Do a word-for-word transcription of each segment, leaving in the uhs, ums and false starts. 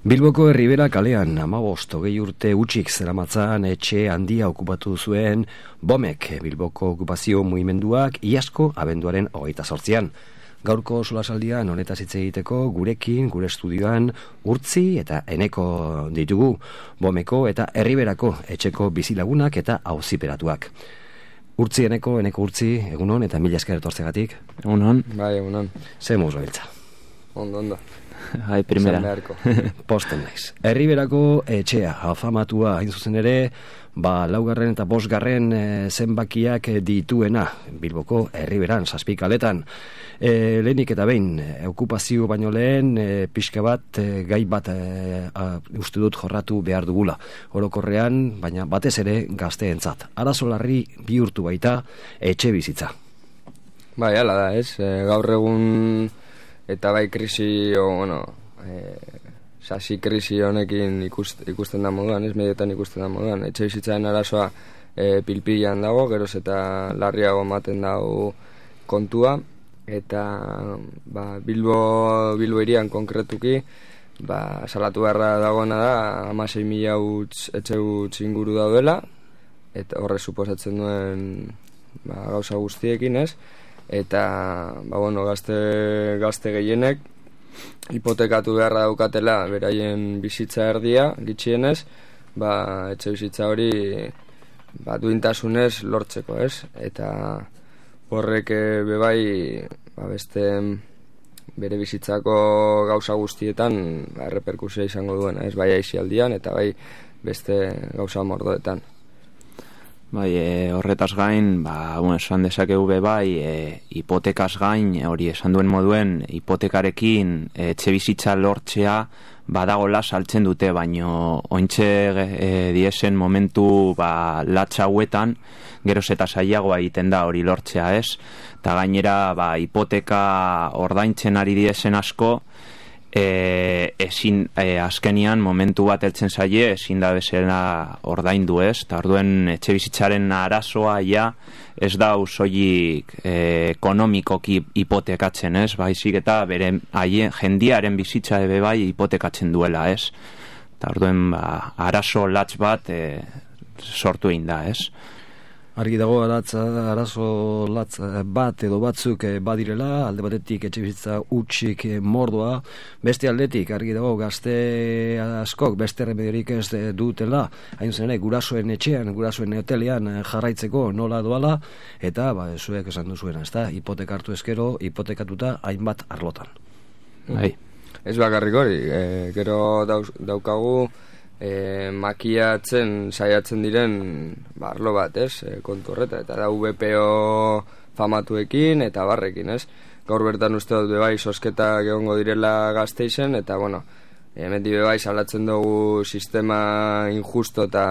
Bilboko Erribera kalean hamabost hogei urte utxik zeramatzan etxe handia okupatu zuen Bomek Bilboko okupazio mugimenduak iazko abenduaren hogeita zortzian. Gaurko solasaldian honetaz hitz egiteko gurekin, gure estudioan Urtzi eta Eneko ditugu, Bomeko eta Erriberako etxeko bizilagunak eta auziperatuak. Urtzi, Eneko, Eneko Urtzi, egunon eta mila esker etortzegatik. Egunon. Bai, egunon. Ze moz gabiltza. Ondo, ondo. Hai, primera. Posten naiz. Erriberako etxea, afamatua hain zuzen ere, ba, laugarren eta bosgarren e, zenbakiak dituena, Bilboko Erriberan, zazpikaletan. E, lehenik eta behin, okupazio baino lehen, e, pixka bat, e, gai bat e, a, uste dut jorratu behar dugula. Orokorrean, baina batez ere gazteentzat. Arazo larri bihurtu baita etxe bizitza. Bai, hala da, ez? E, gaur egun... Eta bai krisi, o, bueno, e, sasi krisi honekin ikust, ikusten da moduan, ez medietan ikusten da moduan. Etxe bizitzaren arazoa e, pilpilan dago, geroz eta larriago ematen dago kontua. Eta ba, Bilbo, Bilbo hirian konkretuki, ba, salatu beharra dagoena da, hamasei mila utz, etxe utz inguru daudela, eta horre suposatzen duen ba, gauza guztiekin, ez? Eta, ba, bueno, gazte, gazte gehienek hipotekatu beharra daukatela beraien bizitza erdia, gitxienez, ba, etxe bizitza hori ba, duintasunez lortzeko, ez? Eta horrek bebai ba, beste bere bizitzako gauza guztietan ba, reperkusia izango duena, ez? Bai aisialdian eta bai beste gauza mordoetan. Bai, e, horretaz gain, ba, bueno, esan dezakegu be bai, e, hipotekaz gain, hori esan duen moduen, hipotekarekin e, etxe bizitza lortzea badagola saltzen dute, baino ointxe e, diesen momentu ba, latxa hauetan, geroz eta zailagoa egiten da hori lortzea, ez? Eta gainera, ba, hipoteka ordaintzen ari diesen asko, E, ezin, e, azkenian momentu bat heltzen zaie ezin da bezala ordaindu, ez? Eta orduen etxe bizitzaren arazoa ja ez da soilik e, ekonomikoki hipotekatzen, ez? Baizik eta bere haien jendiaren bizitza ebe bai hipotekatzen duela, ez? Eta orduen ba, arazo latz bat e, sortu egin da, ez? Argi dago aratza, arazo latz bat edo batzuk badirela, alde batetik etxe bizitza utxik mordoa, beste aldetik argi dago gazte askok beste remediorik ez dutela, hain zen ere gurasoen etxean, gurasoen hotelean jarraitzeko nola doala, eta ba, zuek esan duzuena, ez da, hipotekartu eskero, hipotekatuta hainbat arlotan. Bai. Ez bakarrik hori, e, gero dauz, daukagu E, makiatzen saiatzen diren barlo bat, ez, e, kontu horreta, eta da U B P O famatuekin eta barrekin, ez. Gaur bertan uste dut bebai sosketak egongo direla Gasteizen, eta bueno, hemendi bebai salatzen dugu sistema injusto eta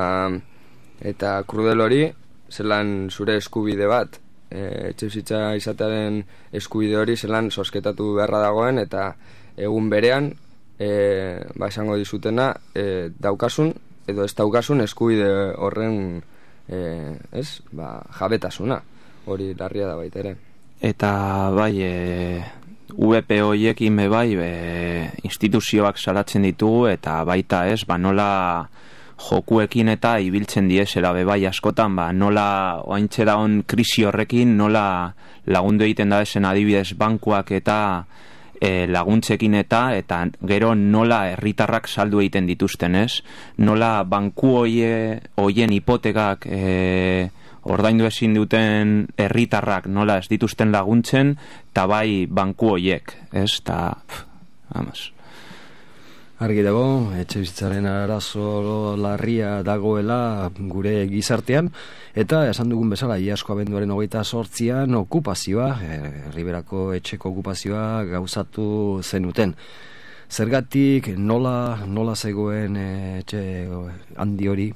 eta krudel hori, zelan zure eskubide bat, e, etxe bizitza izatearen eskubide hori zelan sosketatu beharra dagoen, eta egun berean E, ba esango dizutena e, daukasun edo ez daukasun eskubide horren e, ez, ba, jabetasuna hori larria da baita ere. Eta bai e, U B P horiekin be bai e, instituzioak salatzen ditugu eta baita ez, ba nola jokuekin eta ibiltzen diesela be bai askotan, ba nola oaintxe daun krisi horrekin nola lagundu egiten da esen adibidez bankuak eta E, laguntzekin eta eta gero nola herritarrak saldu egiten dituzten, ez? Nola banku hoie, hoien hipotekak e, ordaindu ezin duten herritarrak nola ez dituzten laguntzen, eta bai banku hoiek, ez? Ta, pff, vamos. Argi dago, etxe bizitzaren arazo larria dagoela gure gizartean, eta esan dugun bezala, iazko abenduaren hogeita sortzian okupazioa, Erriberako etxeko okupazioa gauzatu zenuten. Zergatik nola, nola zegoen etxe handi hori?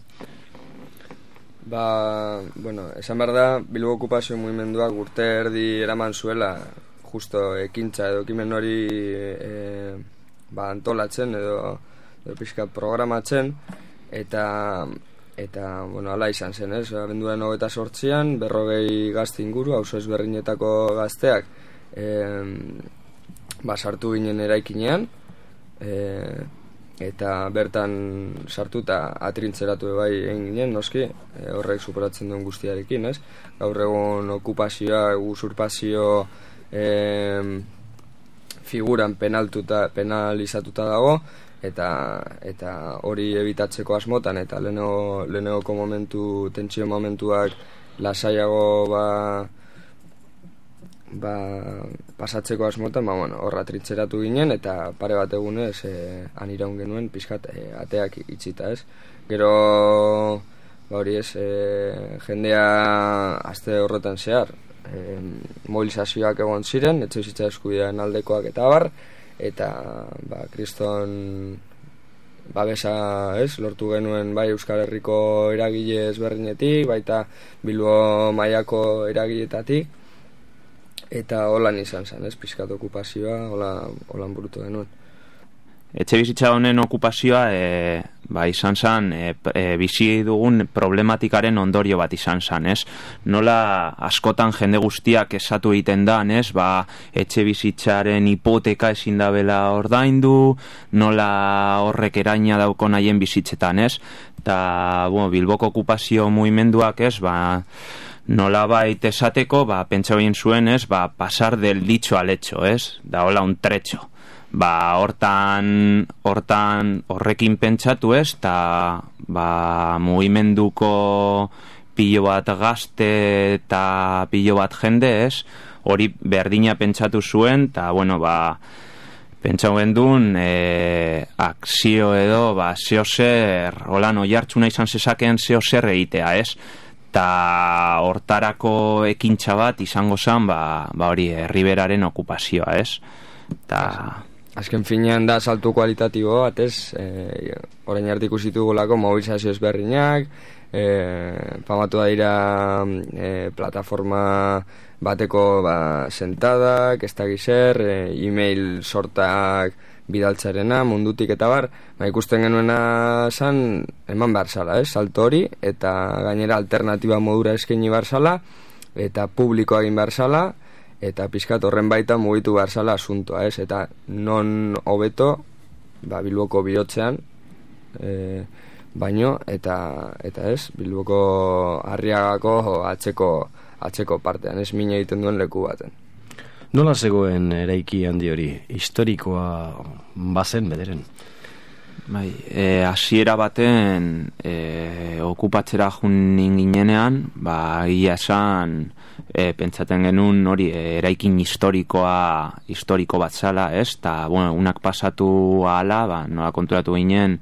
Ba, bueno, esan behar da, Bilbo okupazio mugimenduak urte erdi eraman zuela, justo ekintza edo ekimen hori e, ba, antolatzen edo, edo pixka programatzen, eta eta, bueno, ala izan zen, ez? Abenduaren hogeita sortzian, berrogei gazte inguru, auzo ezberdinetako gazteak e, ba, sartu ginen eraikinean, e, eta bertan sartuta atrintzeratu bai egin ginen, noski, e, horrek superatzen duen guztiarekin, ez? Gaur egun okupazioa, usurpazio e, figuran penaltuta, penalizatuta dago, eta eta hori ebitatzeko asmotan, eta lehenengo, lehenengoko momentu, tentsio momentuak lasaiago ba, ba, pasatzeko asmotan, ba, bueno, horra trintzeratu ginen, eta pare bat egunez e, aniraun genuen pixkat e, ateak itxita, ez? Gero, ba hori ez, e, jendea aste horretan zehar, e, mobilizazioak egon ziren, etxebizitza eskubidearen aldekoak eta abar, eta ba, kriston babesa, ez, lortu genuen bai Euskal Herriko eragile ezberdinetik, baita Bilbo mailako eragileetatik, eta holan izan zen, ez, pixkat okupazioa, hola, holan burutu genuen. Etxebizitza honen okupazioa e, ba, izan zen, e, e, bizi dugun problematikaren ondorio bat izan zen, ez? Nola askotan jende guztiak esatu egiten da, ez? Ba, etxebizitzaren hipoteka ezin dabela ordaindu, nola horrek eraina dauko nahien bizitzetan, ez? Eta, bueno, Bilboko okupazio mugimenduak, ez? Ba, nola bait esateko, ba, pentsa horien zuen, ez? Ba, pasar del dicho al hecho, ez? Da, hola, un trecho. Ba, hortan, hortan horrekin pentsatu ez, eta ba, mugimenduko pilo bat gazte eta pilo bat jende ez, hori berdina pentsatu zuen, eta bueno, ba, pentsau gendun, e, akzio edo, ba, zeo zer, holan oihartzuna izan zezakeen zeo zer egitea ez, eta hortarako ekintza bat izango zen, ba, ba hori, herriberaren okupazioa ez, eta... Azken finean da saltu kualitatibo bat, ez? E, orain arte ikusi ditugulako mobilizazio ezberdinak, e, famatu da dira e, plataforma bateko ba, sentadak, ez da gizer, e, e-mail sortak bidaltzarena, mundutik eta bar, ba, ikusten genuena zan, eman behar zala, ez? Salto hori, eta gainera alternatiba modura eskaini behar zala, eta publikoa egin behar zala, eta pizkat horren baita mugitu behar zala asuntoa, ez? Eta non hobeto, ba, Bilboko bihotzean, e, baino, eta, eta ez, Bilboko Arriagako atzeko, atzeko partean, ez, min egiten duen leku baten. Nola zegoen eraiki handi hori? Historikoa bazen bederen? Bai, e, hasiera baten e, okupatzera jun ginenean, ba, ia esan, e, pentsaten genuen hori e, eraikin historikoa historiko bat zala, ez? Ta, bueno, unak pasatu ahala, ba, nola konturatu ginen,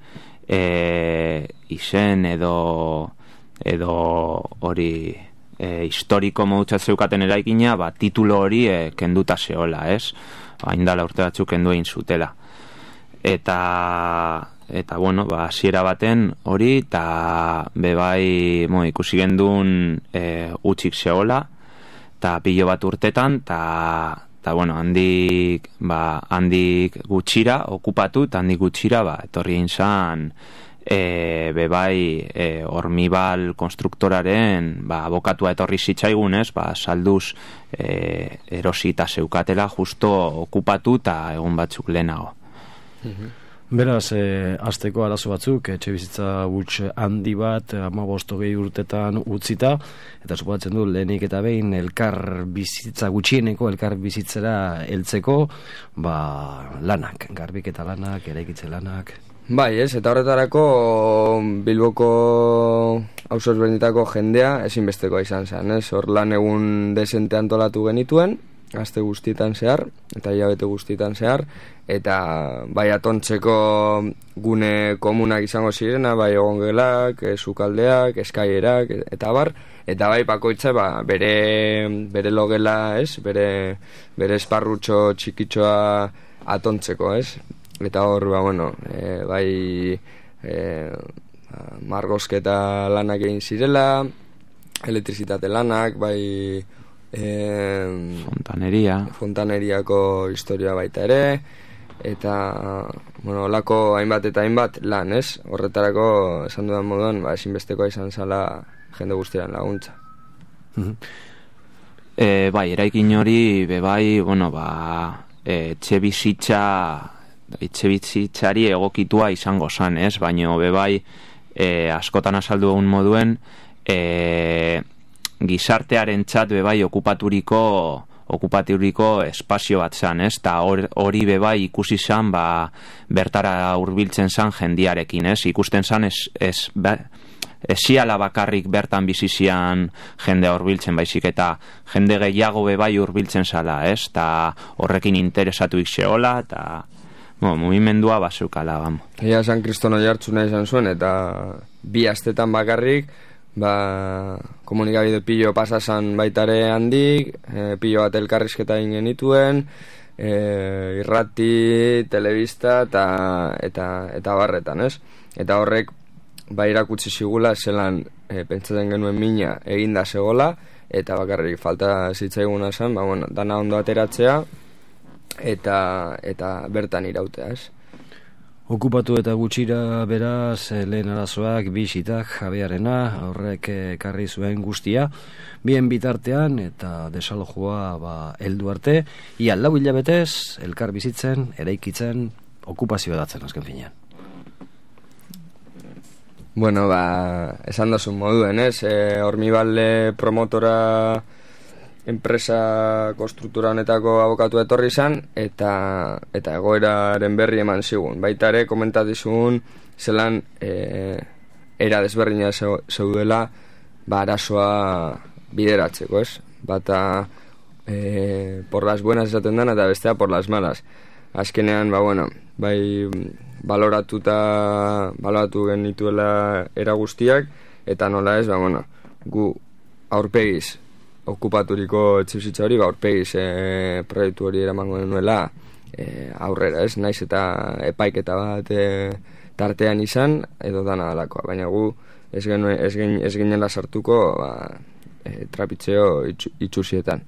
e, izen edo edo hori e, historiko modutzat zeukaten eraikina, ba, titulo hori e, kenduta zehola, ez? Hain dala urte batzuk kendu egin zutela. Eta eta bueno, ba, hasiera baten hori, eta bebai mo, ikusi gendun e, utxik zehola, eta pilo bat urtetan, eta bueno, handik, ba, handik gutxira okupatu, eta handik gutxira ba, etorri egin zan e, bebai e, hormibal konstruktoraren ba, abokatua etorri zitzaigunez, ba, salduz e, erosita zeukatela justo okupatu eta egun batzuk lehenago. Mhm. Beraz, e, azteko arazo batzuk, etxe bizitza huts handi bat, hamabost hogei urtetan utzita, eta suposatzen du lehenik eta behin elkar bizitza gutxieneko, elkar bizitzera heltzeko, ba, lanak, garbiketa lanak, eraikitze lanak. Bai, ez, eta horretarako Bilboko auzo ezberdinetako jendea ezinbestekoa izan zen, ez? Hor lan egun desente antolatu genituen, aste guztietan zehar, eta hilabete guztietan zehar, eta bai atontzeko gune komunak izango zirena, bai egongelak, sukaldeak, eskaierak, eta bar, eta bai bakoitza ba, bere, bere logela, ez? Bere, bere esparrutxo txikitxoa atontzeko, ez? Eta hor, ba, bueno, e, bai e, margozketa lanak egin zirela, elektrizitate lanak, bai Eh, fontaneria fontaneriako historia baita ere, eta bueno, olako hainbat eta hainbat lan, ez? Horretarako esan dudan moduan, ba, ezinbestekoa izan zala jende guztiaren laguntza. E, bai, eraikin hori bebai, bueno, ba, etxe bizitza etxebizitzari egokitua izango zan, ez? Baina bebai e, askotan azaldu egun moduen e, gizartearen txat bebai okupaturiko okupaturiko espazio bat zan, ez? Ta hori bebai ikusi zan, ba, bertara hurbiltzen zan jendiarekin, ez? Ikusten zan ez, ez be, esiala bakarrik bertan bizizian jende hurbiltzen baizik, eta jende gehiago bebai hurbiltzen zala, ez? Ta horrekin interesatu ikseola, eta no, mugimendua bazeukala, bam. Ia San Kristono jartzuna izan zuen, eta bi astetan bakarrik, ba, komunikabide pilo pasasan baitare handik, e, pilo bat elkarrizketa egin genituen, e, irrati, telebista eta, eta, eta barretan, ez? Eta horrek ba irakutsi zigula zelan e, pentsatzen genuen mina eginda zegola, eta bakarrik falta zitzaiguna zen, ba, bueno, dana ondo ateratzea, eta, eta bertan irautea, ez? Okupatu eta gutxira beraz lehen arazoak bisitak jabearena horrek ekarri zuen guztia, bien bitartean eta desalojua ba, heldu arte, ia lau hilabetez elkar bizitzen, eraikitzen, okupazioa datzen azken finean. Bueno, ba, esan dozun moduen, ez? E, Hormibalde promotora enpresa konstruktura honetako abokatu etorri izan, eta, eta egoeraren berri eman zigun. Baita ere, komentatizun zelan e, era desberdina zeudela ba, arazoa bideratzeko, ez? Bata e, por las buenas esaten dana, eta bestea por las malas. Azkenean, ba, bueno, bai baloratuta baloratu genituela era guztiak, eta nola ez, ba, bueno, gu aurpegiz okupaturiko etxebizitza hori, ba, aurpegiz e, proiektu hori eramango denuela e, aurrera, ez? Naiz eta epaiketa bat e, tartean izan, edo dana alakoa, baina gu ez genuen, ez gen, ez ginela sartuko ba, e, trapitzeo itxu, itxusietan.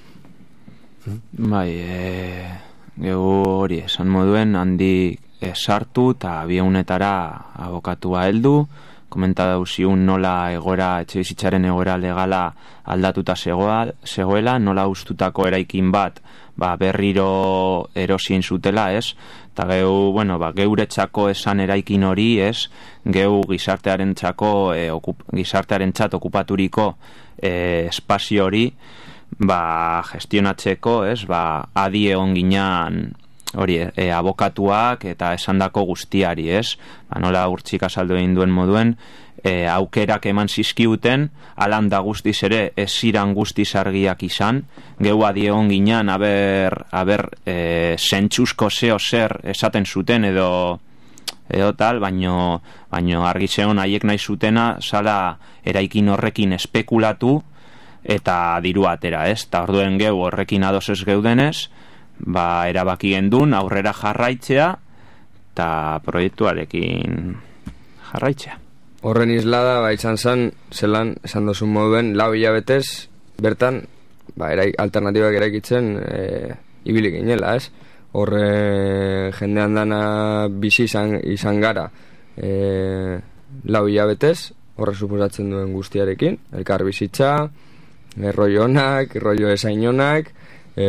Bai, e, geu hori esan moduen handi e, sartu eta biunetara abokatua heldu, komenta dauziun nola egoera, etxebizitzaren egoera legala aldatuta zegoa, zegoela, nola ustutako eraikin bat ba, berriro erosien zutela, ez? Eta geu, bueno, ba, geuretzako esan eraikin hori, ez? Geu gizartearen txako, e, okup, gizartearen txat okupaturiko e, espazio hori, ba, gestionatzeko, ez? Ba, adi egon ginean hori, e, abokatuak eta esandako guztiari, ez? Ba, nola urtsik azaldu egin duen moduen, e, aukerak eman zizkiuten, alanda guztiz ere ez ziran guztiz argiak izan, geu adiegon ginean, aber, aber e, zentzuzko zeo zer esaten zuten edo edo tal, baino, baino argi zeon haiek nahi zutena, zala eraikin horrekin espekulatu eta diru atera, ez? Ta orduen geu horrekin ados ez geudenez, ba, erabaki gendun aurrera jarraitzea eta proiektuarekin jarraitzea. Horren islada, ba, izan zen, zelan, esan dozun moduen, lau hilabetez, bertan, ba, eraik, alternatibak eraikitzen e, ibili ginela, ez? Horre jendean dana bizi izan, izan gara e, lau hilabetez, horre suposatzen duen guztiarekin, elkar bizitza, erroi honak, erroi esainonak, e,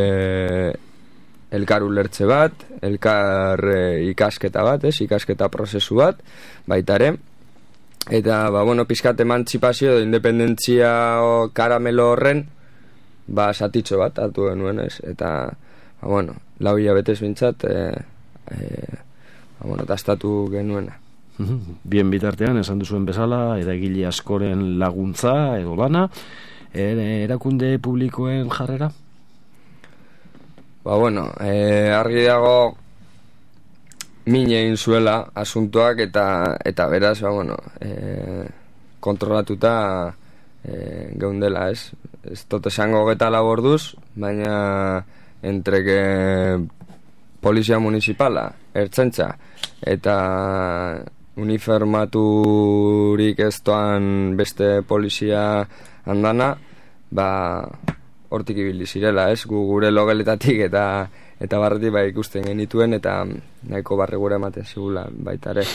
elkar ulertze bat, elkar e, ikasketa bat, ez? Ikasketa prozesu bat, baitare. Eta, ba, bueno, pizkat emantzipazio edo independentzia karamelo horren, ba, satitxo bat hartu genuen, ez? Eta, ba, bueno, lau hilabetez bintzat, e, e, ba, bueno, tastatu genuena. Bien bitartean, esan duzuen bezala, eragile askoren laguntza edo lana, erakunde publikoen jarrera? Ba, bueno, e, argi dago min egin zuela asuntoak eta eta beraz, ba, bueno, e, kontrolatuta e, geundela, ez? Ez tot esango geta laborduz, baina entre que polizia municipala, ertzaintza, eta uniformaturik ez doan beste polizia andana, ba, hortik ibili zirela, ez? Gu gure logeletatik eta eta barretik ba ikusten genituen eta nahiko barregura ematen zigula baita ere.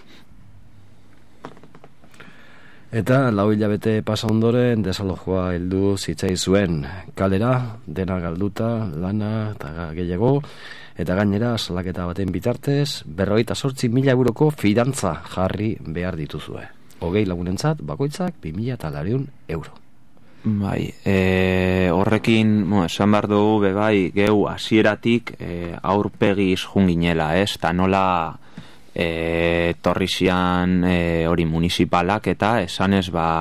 Eta lau hilabete pasa ondoren desalojua heldu zitzai zuen. Kalera, dena galduta, lana eta gehiago, Eta gainera, salaketa baten bitartez, berrogeita zortzi mila euroko fidantza jarri behar dituzue. Hogei lagunentzat, bakoitzak, bi mila eta lareun euro. Bai, e, horrekin, mo, esan behar dugu, be bai, geu hasieratik e, aurpegiz junginela, ez? Ta nola e, torrizian e, hori municipalak eta esanez ba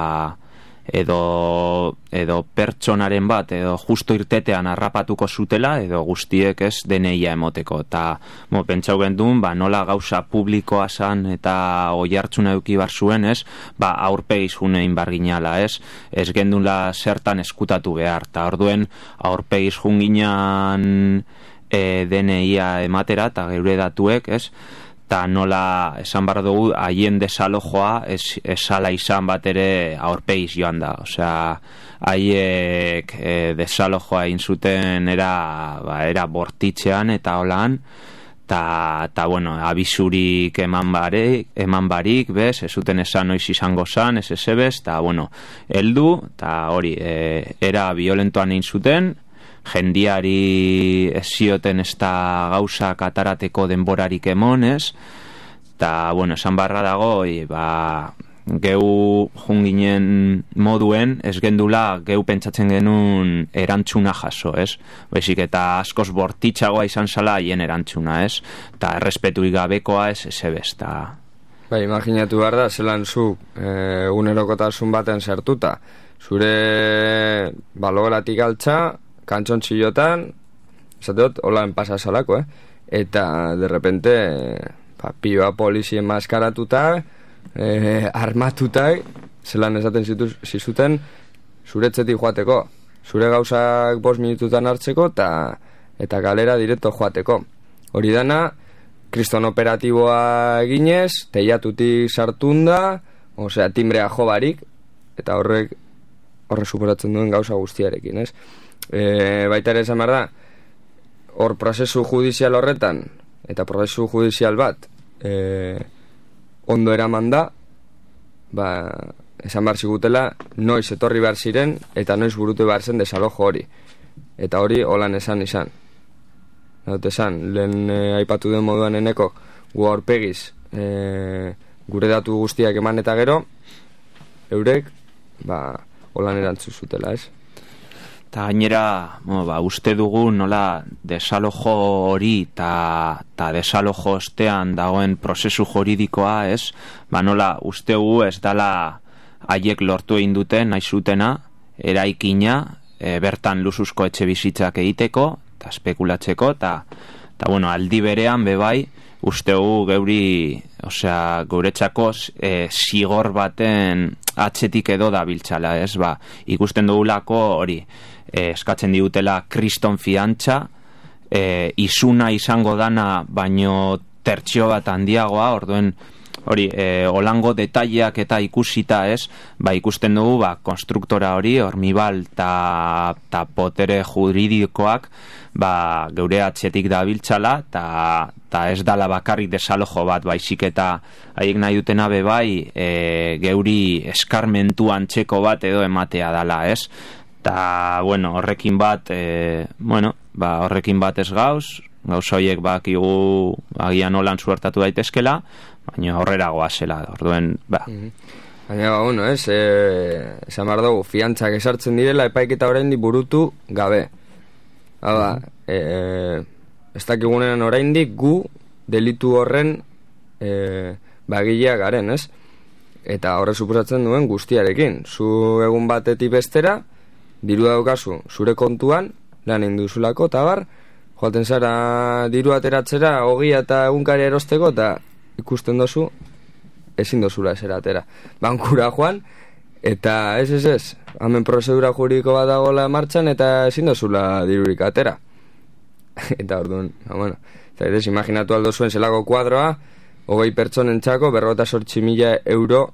edo edo pertsonaren bat edo justo irtetean harrapatuko zutela edo guztiek ez deneia emoteko eta mo, pentsau gendun ba, nola gauza publikoa zan eta oihartzuna eduki bar zuen ez ba, aurpegiz junein barginala ez ez gendula zertan eskutatu behar eta orduen aurpegiz junginan e, deneia ematera eta geure datuek ez eta nola esan behar dugu haien desalojoa es, esala izan bat ere aurpegiz joan da. Osea, haiek e, desalojoa egin zuten era, ba, era bortitzean eta holan, eta, bueno, abisurik eman barik, eman barik, bez, ez zuten esan noiz izango zan, ez ez ebez, eta, bueno, heldu, eta hori, e, era violentoan egin zuten, jendiari ez zioten ez da gauzak atarateko denborarik emonez eta, bueno, esan barra dago e, ba, geu junginen moduen ez gendula geu pentsatzen genuen erantzuna jaso, ez? Baizik eta askoz bortitzagoa izan zala haien erantzuna, ez? Eta errespeturik gabekoa ez ez ebez, eta... Bai, imaginatu behar da, zelan zu e, unerokotasun baten sartuta zure balogelatik altza kantzontzilotan, esateot, holan pasa salako, eh? Eta, de repente, pa, piba polizien maskaratuta, eh, armatuta, zelan esaten zituz, zizuten, zuretzetik joateko. Zure gauzak bost minututan hartzeko, eta eta galera direkto joateko. Hori dana, kriston operatiboa eginez, teiatutik sartunda, osea, timbrea jo barik, eta horrek, horre suporatzen duen gauza guztiarekin, ez? E, baita ere esan behar da hor prozesu judizial horretan eta prozesu judizial bat e, ondo eraman da ba, esan behar zigutela noiz etorri behar ziren eta noiz burutu behar zen desalojo hori eta hori holan esan izan Naut esan, lehen e, aipatu den moduan eneko gu aurpegiz e, gure datu guztiak eman eta gero eurek ba, holan erantzu zutela, ez? Eta gainera, bueno, ba, uste dugu nola desalojo hori eta desalojo ostean dagoen prozesu juridikoa, ez? Ba, nola uste dugu ez dala haiek lortu egin duten, nahi zutena, eraikina, e, bertan luzuzko etxe bizitzak egiteko, eta spekulatzeko, eta, eta bueno, aldi berean bebai, uste dugu geuri, osea, guretzako e, zigor baten atzetik edo da biltzala, ez? Ba, ikusten dugulako hori, E, eskatzen digutela kriston fiantza e, izuna izango dana baino tertzio bat handiagoa orduen hori e, olango detaileak eta ikusita ez ba ikusten dugu ba konstruktora hori hormibal ta, ta potere juridikoak ba geure atzetik dabiltzala ta, ta ez dala bakarrik desalojo bat baizik eta haiek nahi dutena be bai e, geuri eskarmentu antzeko bat edo ematea dala ez eta, bueno, horrekin bat, e, bueno, ba, horrekin bat ez gauz, gauz horiek bakigu agian holan suertatu daitezkela, baina horrera goazela, orduen, ba. Mm-hmm. Baina, ba, bueno, ez, e, esan behar dugu, fiantzak esartzen direla, epaiketa oraindik burutu gabe. Hala, e, ez dakigunen oraindik gu delitu horren e, bagilea garen, ez? Eta horre suposatzen duen guztiarekin. Zu egun batetik bestera, diru daukazu zure kontuan lan induzulako eta bar joaten zara diru ateratzera ogia eta egunkari erosteko eta ikusten dozu ezin dozula esera atera bankura joan eta ez ez ez hemen prozedura juridiko bat dagoela martxan eta ezin dozula dirurik atera eta orduan bueno, eta ez imaginatu aldo zuen zelako kuadroa hogei pertsonen txako berrota sortzi mila euro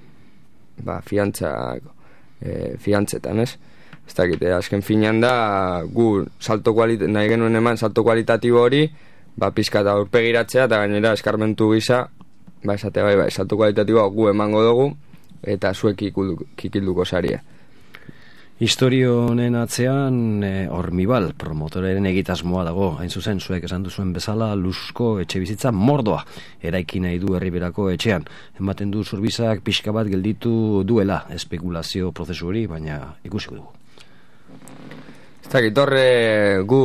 ba fiantzak e, fiantzetan ez ez dakite, azken finean da gu salto kualit- nahi genuen eman salto kualitatibo hori ba pizka eta aurpegiratzea eta gainera eskarmentu gisa ba esate bai bai salto kualitatiboa gu emango dugu eta zuek kikilduko saria Historio honen atzean e, Hormibal promotoreren egitasmoa dago, hain zuzen zuek esan duzuen bezala lusko etxe bizitza mordoa eraiki nahi du Herriberako etxean. Ematen du Zurbizak pixka bat gelditu duela espekulazio prozesu hori, baina ikusiko dugu. Ez dakit horre gu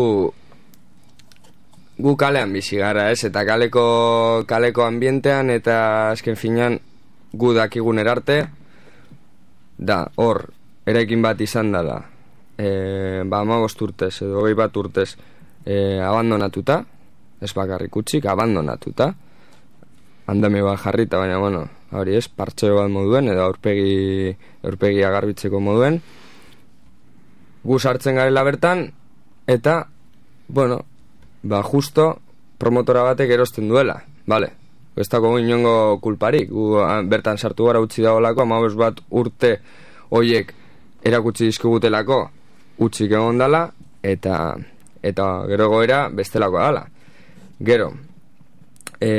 gu kalean bizi gara, ez? Eta kaleko kaleko ambientean eta azken finean gu dakigun erarte da hor eraikin bat izan dela, e, ba, hamabost urtez edo hogei bat urtez e, abandonatuta, ez bakarrik utzik, abandonatuta, andame bat jarrita, baina, bueno, hori ez, partxeo bat moduen, edo aurpegi, aurpegia garbitzeko moduen, gu sartzen garela bertan, eta, bueno, ba, justo promotora batek erosten duela, bale, ez dago inongo kulparik, gu bertan sartu gara utzi dagoelako, hamabost bat urte hoiek erakutsi dizkigutelako utzik egon dala eta eta gero goera bestelakoa dala. Gero e,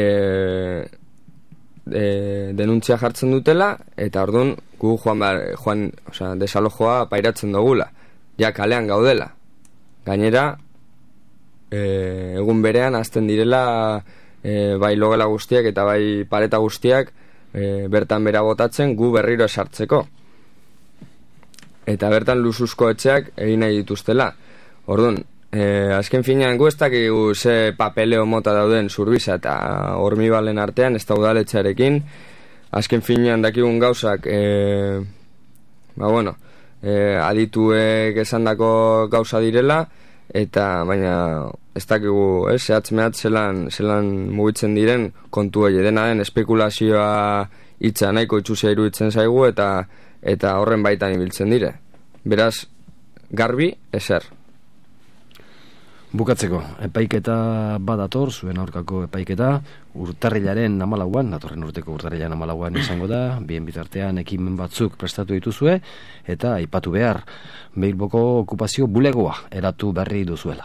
e, denuntzia jartzen dutela eta ordun gu joan joan, osea, desalojoa pairatzen dugula. Ja kalean gaudela. Gainera e, egun berean hasten direla e, bai logela guztiak eta bai pareta guztiak e, bertan bera botatzen gu berriro sartzeko. Eta bertan luzuzko etxeak egin nahi dituztela. Orduan, eh, azken finean gu ez dakigu ze papeleo mota dauden Zurbiza eta Hormibalen artean, ez da udaletxearekin. Azken finean dakigun gauzak, eh, ba bueno, eh, adituek esandako gauza direla, eta baina ez dakigu, eh, zehatz mehatz zelan, zelan mugitzen diren kontu hori, dena den espekulazioa hitza nahiko itxusia iruditzen zaigu, eta eta horren baitan ibiltzen dire. Beraz, garbi, ezer. Bukatzeko, epaiketa badator, zuen aurkako epaiketa, urtarrilaren hamalauan, datorren urteko urtarrilaren hamalauan izango da, bien bitartean ekimen batzuk prestatu dituzue, eta aipatu behar, Bilboko okupazio bulegoa eratu berri duzuela.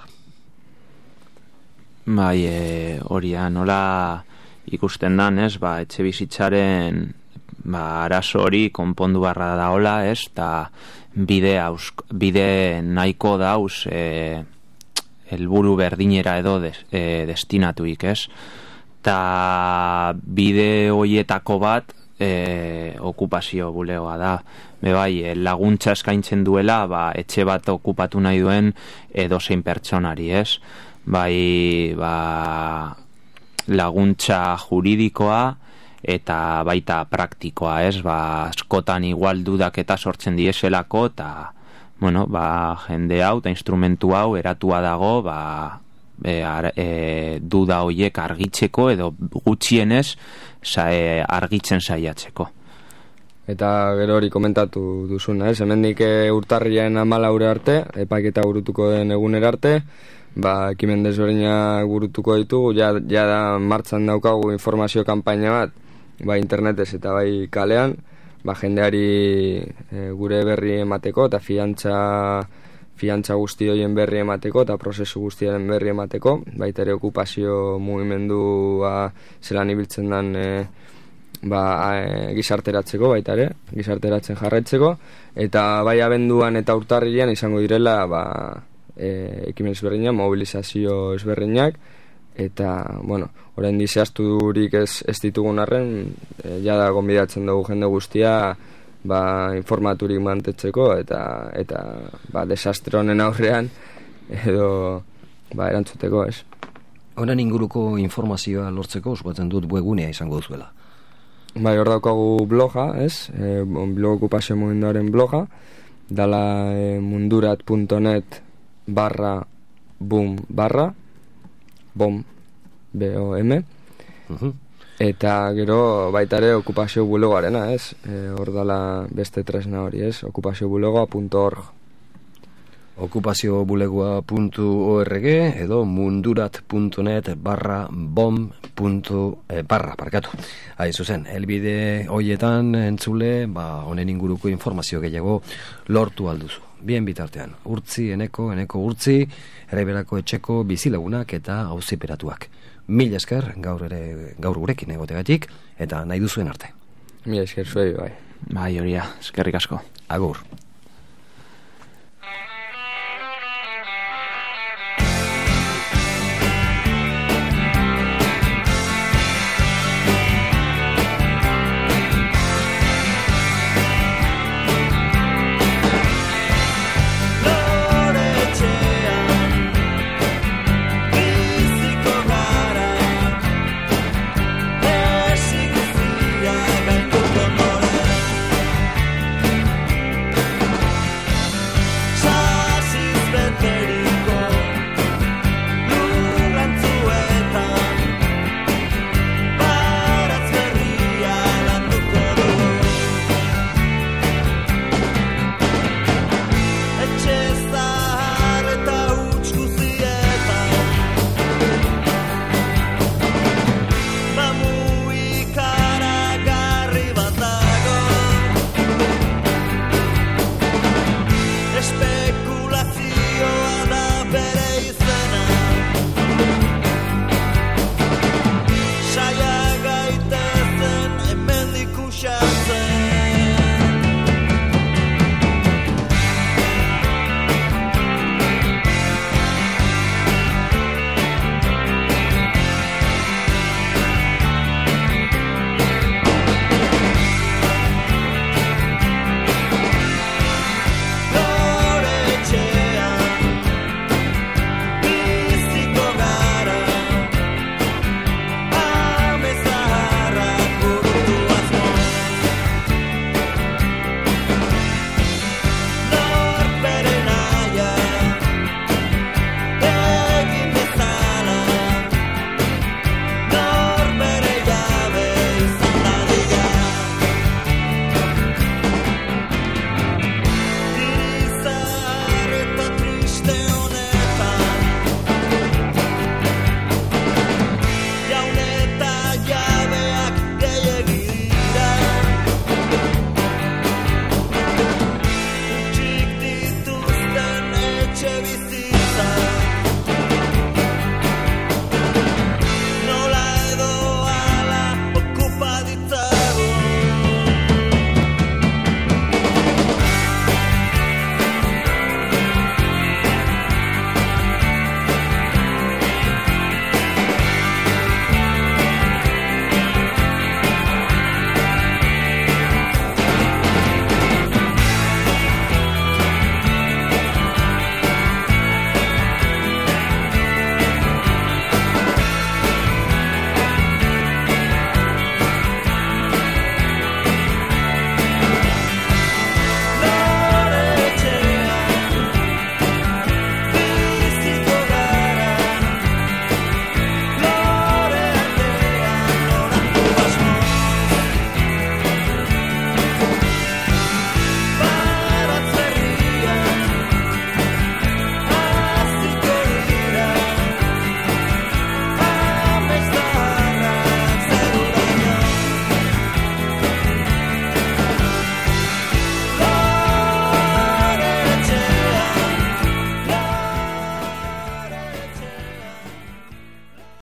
Bai, e, hori da, nola ikusten dan, ez, ba, etxe bizitzaren ba, arazo hori konpondu barra daola, ez, eta bide, ausk, bide nahiko dauz e, helburu berdinera edo des, e, destinatuik, ez, eta bide hoietako bat e, okupazio bulegoa da. Be bai, e, laguntza eskaintzen duela, ba, etxe bat okupatu nahi duen edozein pertsonari, ez, bai, ba, laguntza juridikoa eta baita praktikoa, ez, ba, askotan igual dudak eta sortzen dieselako, eta, bueno, ba, jende hau, eta instrumentu hau eratua dago, ba, e, ar, e, duda hoiek argitzeko, edo gutxienez, sa, e, argitzen saiatzeko. Eta gero hori komentatu duzuna, ez, hemendik e, urtarriaren hamalaura arte, epaiketa burutuko den egunera arte, ba, ekimen desberdinak burutuko ditugu, ja, ja da martxan daukagu informazio kanpaina bat, bai internetez eta bai kalean, ba, jendeari e, gure berri emateko eta fiantza, fiantza guzti horien berri emateko eta prozesu guztiaren berri emateko, baita ere okupazio mugimendua zelan ibiltzen den e, ba, e, gizarteratzeko, baita ere, gizarteratzen jarraitzeko, eta bai abenduan eta urtarrilean izango direla ba, e, ekimen ezberdinak, mobilizazio ezberdinak, eta, bueno, orain dizazturik ez, ez ditugun arren, e, jada gonbidatzen dugu jende guztia, ba, informaturik mantetzeko, eta, eta ba, desastre honen aurrean, edo, ba, erantzuteko, ez. Honen inguruko informazioa lortzeko, supatzen dut webgunea izango duzuela. Bai, hor daukagu bloga, ez, e, blog okupazio mugimenduaren bloga, dala e, mundurat punto net barra boom barra, bom, B O M, uh-huh. Eta gero baita ere okupazio bulegoarena, ez? E, hor dala beste tresna hori, ez? okupazio bulegoa punto org. okupazio bulegoa punto org edo mundurat punto net barra bom punto, eh, barra, parkatu. Hai, zuzen, elbide hoietan entzule, ba, honen inguruko informazio gehiago lortu alduzu. Bien bitartean, urtzi, eneko, eneko urtzi, Herriberako etxeko bizilagunak eta auziperatuak. Mil esker, gaur ere gaur gurekin egotegatik, eta nahi duzuen arte. Mil esker zuei, bai. Bai, horia, eskerrik asko. Agur. ocean.